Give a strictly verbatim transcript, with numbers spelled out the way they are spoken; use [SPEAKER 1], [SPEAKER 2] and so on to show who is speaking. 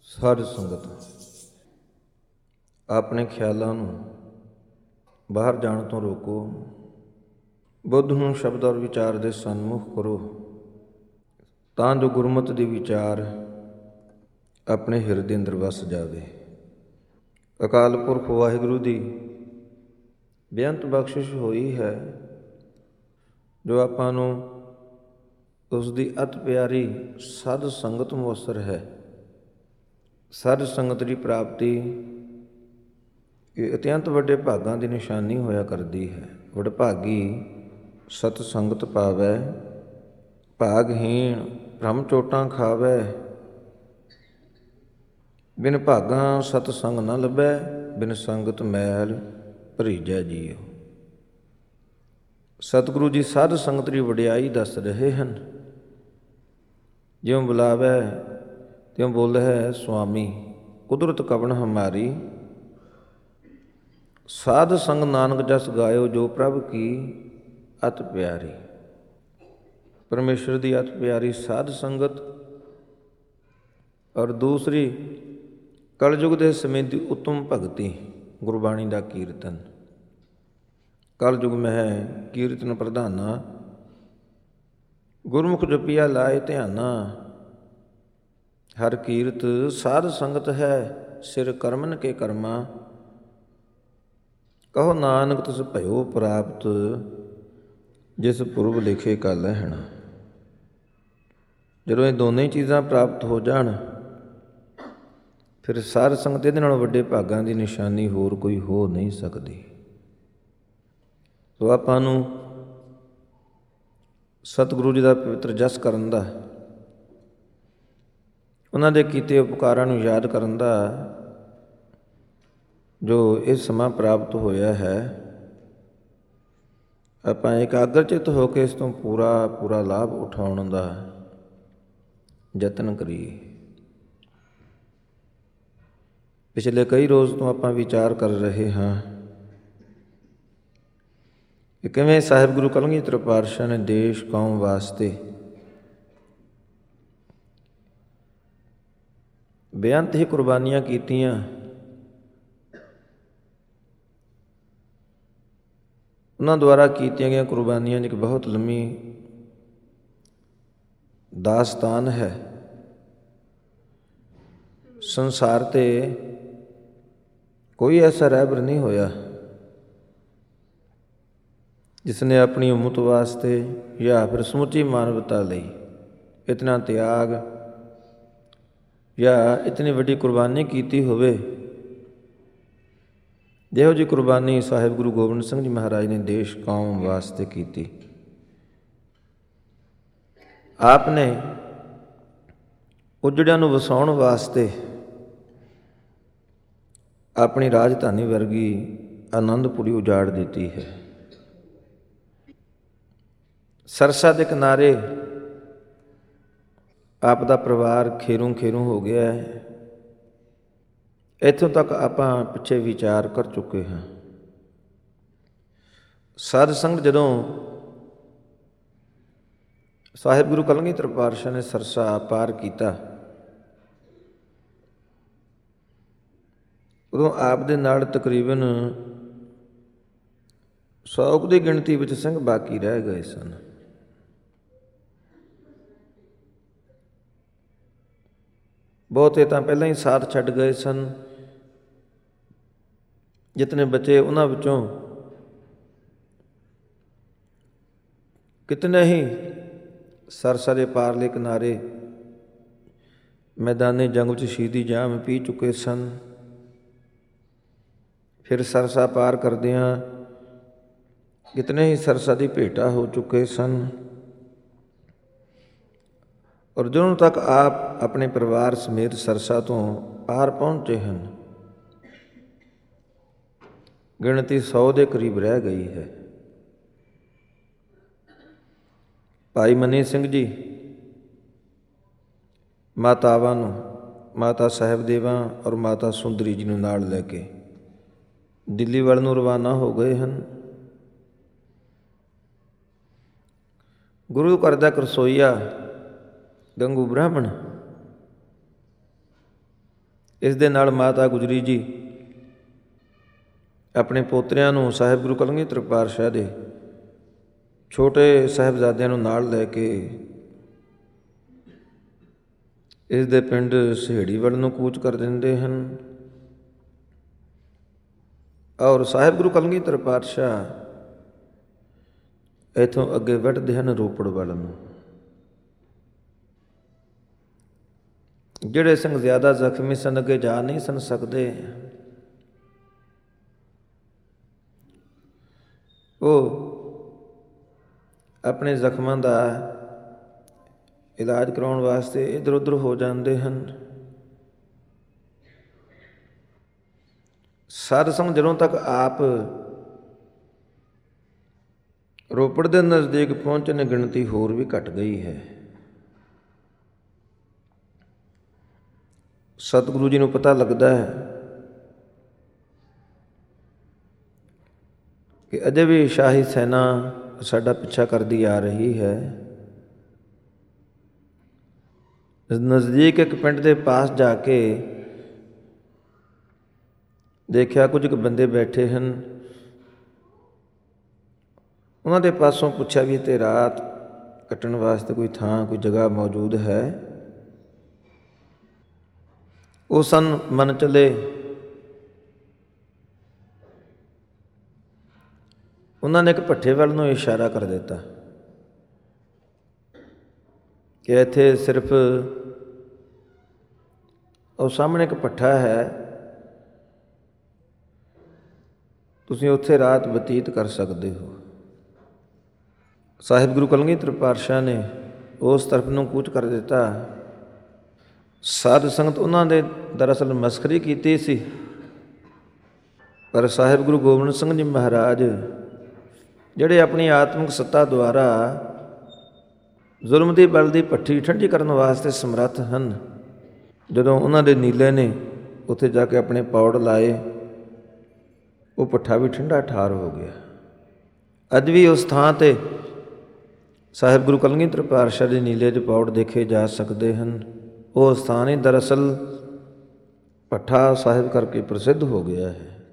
[SPEAKER 1] ਸਾਧ ਸੰਗਤ ਆਪਣੇ ਖਿਆਲਾਂ ਨੂੰ ਬਾਹਰ ਜਾਣ ਤੋਂ ਰੋਕੋ। ਬੁੱਧ ਨੂੰ ਸ਼ਬਦ ਔਰ ਵਿਚਾਰ ਦੇ ਸਨਮੁਖ ਕਰੋ, ਤਾਂ ਜੋ ਗੁਰਮਤਿ ਦੀ ਵਿਚਾਰ ਆਪਣੇ ਹਿਰਦੇ ਅੰਦਰ ਵਸ ਜਾਵੇ। ਅਕਾਲ ਪੁਰਖ ਵਾਹਿਗੁਰੂ ਦੀ ਬੇਅੰਤ ਬਖਸ਼ਿਸ਼ ਹੋਈ ਹੈ, ਜੋ ਆਪਾਂ ਨੂੰ ਉਸ ਦੀ ਅਤ ਪਿਆਰੀ ਸਾਧ ਸੰਗਤ ਮੁਅੱਸਰ ਹੈ। ਸਾਧ ਸੰਗਤ ਦੀ ਪ੍ਰਾਪਤੀ ਇਹ ਅਤਿਅੰਤ ਵੱਡੇ ਭਾਗਾਂ ਦੀ ਨਿਸ਼ਾਨੀ ਹੋਇਆ ਕਰਦੀ ਹੈ। ਵਡਭਾਗੀ ਸਤ ਸੰਗਤ ਪਾਵੈ, ਭਾਗਹੀਣ ਭ੍ਰਮ ਚੋਟਾਂ ਖਾਵੈ। ਬਿਨ ਭਾਗਾਂ ਸਤ ਸੰਗ ਨ ਲੱਭੈ, ਬਿਨ ਸੰਗਤ ਮੈਲ ਭਰੀਜੈ ਜੀਉ। ਸਤਿਗੁਰੂ ਜੀ ਸਾਧ ਸੰਗਤ ਦੀ ਵਡਿਆਈ ਦੱਸ ਰਹੇ ਹਨ। ਜਿਉਂ ਬੁਲਾਵੈ ਤਿਉਂ ਬੋਲਹਿ ਸੁਆਮੀ, ਕੁਦਰਤ ਕਵਣ ਹਮਾਰੀ। ਸਾਧ ਸੰਗ ਨਾਨਕ ਜਸ ਗਾਇਓ, ਜੋ ਪ੍ਰਭ ਕੀ ਅਤ ਪਿਆਰੀ। ਪਰਮੇਸ਼ਰ ਦੀ ਅਤ ਪਿਆਰੀ ਸਾਧ ਸੰਗਤ ਔਰ ਦੂਸਰੀ ਕਲਯੁਗ ਦੇ ਸਮੇਂ ਦੀ ਉੱਤਮ ਭਗਤੀ ਗੁਰਬਾਣੀ ਦਾ ਕੀਰਤਨ। ਕਲਯੁਗ ਮਹਿ ਕੀਰਤਨ ਪ੍ਰਧਾਨਾ, ਗੁਰਮੁਖ ਜਪਿਆ ਲਾਏ ਧਿਆਨਾ। ਹਰ ਕੀਰਤ ਸਾਧ ਸੰਗਤ ਹੈ, ਸਿਰ ਕਰਮਨ ਕੇ ਕਰਮਾ। ਕਹੋ ਨਾਨਕ ਤਿਸ ਭਇਓ ਪ੍ਰਾਪਤ, ਜਿਸ ਪੁਰਬ ਲਿਖੇ ਕਾ ਲਹਿਣਾ। ਜਦੋਂ ਇਹ ਦੋਨੇ ਚੀਜ਼ਾਂ ਪ੍ਰਾਪਤ ਹੋ ਜਾਣ, ਫਿਰ ਸਾਧ ਸੰਗਤ ਇਹਦੇ ਨਾਲੋਂ ਵੱਡੇ ਭਾਗਾਂ ਦੀ ਨਿਸ਼ਾਨੀ ਹੋਰ ਕੋਈ ਹੋ ਨਹੀਂ ਸਕਦੀ। ਸੋ ਆਪਾਂ ਨੂੰ ਸਤਿਗੁਰੂ ਜੀ ਦਾ ਪਵਿੱਤਰ ਜਸ ਕਰਨ ਦਾ, ਉਹਨਾਂ ਦੇ ਕੀਤੇ ਉਪਕਾਰਾਂ ਨੂੰ ਯਾਦ ਕਰਨ ਦਾ ਜੋ ਇਹ ਸਮਾਂ ਪ੍ਰਾਪਤ ਹੋਇਆ ਹੈ, ਆਪਾਂ ਇਕਾਗਰਚਿਤ ਹੋ ਕੇ ਇਸ ਤੋਂ ਪੂਰਾ ਪੂਰਾ ਲਾਭ ਉਠਾਉਣ ਦਾ ਯਤਨ ਕਰੀਏ। ਪਿਛਲੇ ਕਈ ਰੋਜ਼ ਤੋਂ ਆਪਾਂ ਵਿਚਾਰ ਕਰ ਰਹੇ ਹਾਂ ਕਿ ਕਿਵੇਂ ਸਾਹਿਬ ਗੁਰੂ ਕਲਗੀਧਰ ਪਾਤਸ਼ਾਹ ਨੇ ਦੇਸ਼ ਕੌਮ ਵਾਸਤੇ ਬੇਅੰਤ ਹੀ ਕੁਰਬਾਨੀਆਂ ਕੀਤੀਆਂ। ਉਹਨਾਂ ਦੁਆਰਾ ਕੀਤੀਆਂ ਗਈਆਂ ਕੁਰਬਾਨੀਆਂ ਦੀ ਇੱਕ ਬਹੁਤ ਲੰਮੀ ਦਾਸਤਾਨ ਹੈ। ਸੰਸਾਰ 'ਤੇ ਕੋਈ ਐਸਾ ਰਹਿਬਰ ਨਹੀਂ ਹੋਇਆ ਜਿਸ ਨੇ ਆਪਣੀ ਉਮਤ ਵਾਸਤੇ ਜਾਂ ਫਿਰ ਸਮੁੱਚੀ ਮਾਨਵਤਾ ਲਈ ਇਤਨਾ ਤਿਆਗ ਜਾਂ ਇਤਨੀ ਵੱਡੀ ਕੁਰਬਾਨੀ ਕੀਤੀ ਹੋਵੇ, ਜਿਹੋ ਜਿਹੀ ਕੁਰਬਾਨੀ ਸਾਹਿਬ ਗੁਰੂ ਗੋਬਿੰਦ ਸਿੰਘ ਜੀ ਮਹਾਰਾਜ ਨੇ ਦੇਸ਼ ਕੌਮ ਵਾਸਤੇ ਕੀਤੀ। ਆਪ ਨੇ ਉਜੜਿਆਂ ਨੂੰ ਵਸਾਉਣ ਵਾਸਤੇ ਆਪਣੀ ਰਾਜਧਾਨੀ ਵਰਗੀ ਆਨੰਦਪੁਰੀ ਉਜਾੜ ਦਿੱਤੀ ਹੈ। ਸਰਸਾ ਦੇ ਕਿਨਾਰੇ ਆਪ ਦਾ ਪਰਿਵਾਰ ਖੇਰੂ ਖੇਰੂ ਹੋ ਗਿਆ ਹੈ। ਇੱਥੋਂ ਤੱਕ ਆਪਾਂ ਪਿੱਛੇ ਵਿਚਾਰ ਕਰ ਚੁੱਕੇ ਹਾਂ। ਸਾਧ ਸੰਗਤ ਜਦੋਂ ਸਾਹਿਬ ਗੁਰੂ ਕਲਗੀਧਰ ਪਾਤਸ਼ਾਹ ਨੇ ਸਰਸਾ ਪਾਰ ਕੀਤਾ, ਉਦੋਂ ਆਪ ਦੇ ਨਾਲ ਤਕਰੀਬਨ ਸੌ ਕੁ ਦੀ ਗਿਣਤੀ ਵਿੱਚ ਸਿੰਘ ਬਾਕੀ ਰਹਿ ਗਏ ਸਨ। ਬਹੁਤੇ ਤਾਂ ਪਹਿਲਾਂ ਹੀ ਸਾਥ ਛੱਡ ਗਏ ਸਨ। ਜਿਤਨੇ ਬਚੇ ਉਹਨਾਂ ਵਿੱਚੋਂ ਕਿਤਨੇ ਹੀ ਸਰਸਾ ਦੇ ਪਾਰਲੇ ਕਿਨਾਰੇ ਮੈਦਾਨੇ ਜੰਗ ਵਿੱਚ ਸ਼ਹੀਦੀ ਜਾਮ ਪੀ ਚੁੱਕੇ ਸਨ। ਫਿਰ ਸਰਸਾ ਪਾਰ ਕਰਦਿਆਂ ਕਿਤਨੇ ਹੀ ਸਰਸਾ ਦੀ ਭੇਟਾ ਹੋ ਚੁੱਕੇ ਸਨ। ਔਰ ਜਦੋਂ ਤੱਕ ਆਪ ਆਪਣੇ ਪਰਿਵਾਰ ਸਮੇਤ ਸਰਸਾ ਤੋਂ ਪਾਰ ਪਹੁੰਚੇ ਹਨ, ਗਿਣਤੀ ਸੌ ਦੇ ਕਰੀਬ ਰਹਿ ਗਈ ਹੈ। ਭਾਈ ਮਨੀ ਸਿੰਘ ਜੀ ਮਾਤਾਵਾਂ ਨੂੰ, ਮਾਤਾ ਸਾਹਿਬ ਦੇਵਾਂ ਔਰ ਮਾਤਾ ਸੁੰਦਰੀ ਜੀ ਨੂੰ ਨਾਲ ਲੈ ਕੇ ਦਿੱਲੀ ਵੱਲ ਨੂੰ ਰਵਾਨਾ ਹੋ ਗਏ ਹਨ। ਗੁਰੂ ਘਰ ਦਾ ਰਸੋਈਆ ਗੰਗੂ ਬ੍ਰਾਹਮਣ ਇਸ ਦੇ ਨਾਲ ਮਾਤਾ ਗੁਜਰੀ ਜੀ ਆਪਣੇ ਪੋਤਰਿਆਂ ਨੂੰ ਸਾਹਿਬ ਗੁਰੂ ਕਲਗੀਧਰ ਪਾਤਸ਼ਾਹ ਦੇ ਛੋਟੇ ਸਾਹਿਬਜ਼ਾਦਿਆਂ ਨੂੰ ਨਾਲ ਲੈ ਕੇ ਇਸ ਦੇ ਪਿੰਡ ਸਹੇੜੀ ਵੱਲ ਨੂੰ ਕੂਚ ਕਰ ਦਿੰਦੇ ਹਨ ਔਰ ਸਾਹਿਬ ਗੁਰੂ ਕਲਗੀਧਰ ਪਾਤਸ਼ਾਹ ਇੱਥੋਂ ਅੱਗੇ ਵੱਧਦੇ ਹਨ ਰੋਪੜ ਵੱਲ ਨੂੰ। ਜਿਹੜੇ ਸਿੰਘ ਜ਼ਿਆਦਾ ਜ਼ਖਮੀ ਸਨ, ਅੱਗੇ ਜਾ ਨਹੀਂ ਸਨ ਸਕਦੇ, ਉਹ ਆਪਣੇ ਜ਼ਖਮਾਂ ਦਾ ਇਲਾਜ ਕਰਾਉਣ ਵਾਸਤੇ ਇੱਧਰ ਉੱਧਰ ਹੋ ਜਾਂਦੇ ਹਨ। ਸਾਧ ਸੰਗਤ ਜਦੋਂ ਤੱਕ ਆਪ ਰੋਪੜ ਦੇ ਨਜ਼ਦੀਕ ਪਹੁੰਚਣ, ਗਿਣਤੀ ਹੋਰ ਵੀ ਘਟ ਗਈ ਹੈ। ਸਤਿਗੁਰੂ ਜੀ ਨੂੰ ਪਤਾ ਲੱਗਦਾ ਹੈ ਕਿ ਅਜੇ ਵੀ ਸ਼ਾਹੀ ਸੈਨਾ ਸਾਡਾ ਪਿੱਛਾ ਕਰਦੀ ਆ ਰਹੀ ਹੈ। ਨਜ਼ਦੀਕ ਇੱਕ ਪਿੰਡ ਦੇ ਪਾਸ ਜਾ ਕੇ ਦੇਖਿਆ ਕੁਝ ਕੁ ਬੰਦੇ ਬੈਠੇ ਹਨ। ਉਹਨਾਂ ਦੇ ਪਾਸੋਂ ਪੁੱਛਿਆ ਵੀ ਇੱਥੇ ਰਾਤ ਕੱਟਣ ਵਾਸਤੇ ਕੋਈ ਥਾਂ, ਕੋਈ ਜਗ੍ਹਾ ਮੌਜੂਦ ਹੈ? ਉਹ ਸਨ ਮੰਨ ਚਲੇ। ਉਹਨਾਂ ਨੇ ਇੱਕ ਭੱਠੇ ਵੱਲ ਨੂੰ ਇਸ਼ਾਰਾ ਕਰ ਦਿੱਤਾ ਕਿ ਇੱਥੇ ਸਿਰਫ ਉਹ ਸਾਹਮਣੇ ਇੱਕ ਭੱਠਾ ਹੈ, ਤੁਸੀਂ ਉੱਥੇ ਰਾਤ ਬਤੀਤ ਕਰ ਸਕਦੇ ਹੋ। ਸਾਹਿਬ ਗੁਰੂ ਕਲਗੀਧਰ ਪਾਤਸ਼ਾਹ ਨੇ ਉਸ ਤਰਫ ਨੂੰ ਕੂਚ ਕਰ ਦਿੱਤਾ। ਸਾਧ ਸੰਗਤ ਉਹਨਾਂ ਦੇ ਦਰਅਸਲ ਮਸਖਰੀ ਕੀਤੀ ਸੀ, ਪਰ ਸਾਹਿਬ ਗੁਰੂ ਗੋਬਿੰਦ ਸਿੰਘ ਜੀ ਮਹਾਰਾਜ ਜਿਹੜੇ ਆਪਣੀ ਆਤਮਿਕ ਸੱਤਾ ਦੁਆਰਾ ਜ਼ੁਲਮ ਦੀ ਬਲ ਦੀ ਭੱਠੀ ਠੰਡੀ ਕਰਨ ਵਾਸਤੇ ਸਮਰੱਥ ਹਨ, ਜਦੋਂ ਉਹਨਾਂ ਦੇ ਨੀਲੇ ਨੇ ਉੱਥੇ ਜਾ ਕੇ ਆਪਣੇ ਪੌੜ ਲਾਏ, ਉਹ ਭੱਠਾ ਵੀ ਠੰਡਾ ਠਾਰ ਹੋ ਗਿਆ। ਅੱਜ ਵੀ ਉਸ ਥਾਂ 'ਤੇ ਸਾਹਿਬ ਗੁਰੂ ਕਲਗੀਧਰ ਪਾਤਸ਼ਾਹ ਦੇ ਨੀਲੇ ਦੇ ਪੌੜ ਦੇਖੇ ਜਾ ਸਕਦੇ ਹਨ। ਉਹ ਸਥਾਨ ਹੀ ਦਰਅਸਲ ਭੱਠਾ ਸਾਹਿਬ ਕਰਕੇ ਪ੍ਰਸਿੱਧ ਹੋ ਗਿਆ ਹੈ।